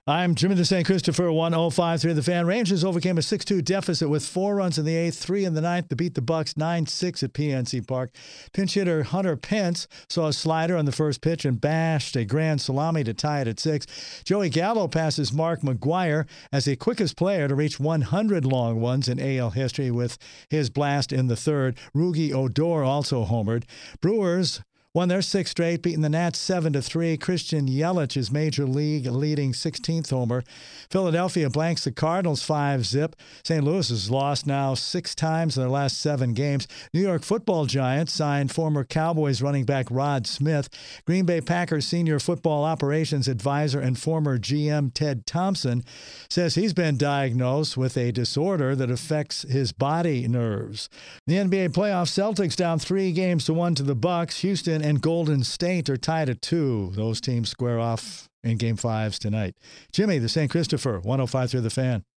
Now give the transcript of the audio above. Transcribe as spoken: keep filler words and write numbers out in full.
I'm Jimmy the Saint Christopher, one oh five point three The Fan. Rangers overcame a six two deficit with four runs in the eighth, three in the ninth to beat the Bucks nine six at P N C Park. Pinch hitter Hunter Pence saw a slider on the first pitch and bashed a grand salami to tie it at six. Joey Gallo passes Mark McGwire as the quickest player to reach one hundred long ones in A L history with his blast in the third. Rugi Odor also homered. Brewers won their sixth straight, beating the Nats seven to three. Christian Yelich is Major League leading sixteenth homer. Philadelphia blanks the Cardinals five zip. Saint Louis has lost now six times in their last seven games. New York Football Giants signed former Cowboys running back Rod Smith. Green Bay Packers senior football operations advisor and former G M Ted Thompson says he's been diagnosed with a disorder that affects his body nerves. The N B A playoffs, Celtics down three games to one to the Bucks. Houston and Golden State are tied at two. Those teams square off in Game Fives tonight. Jimmy, the Saint Christopher, one oh five point three The Fan.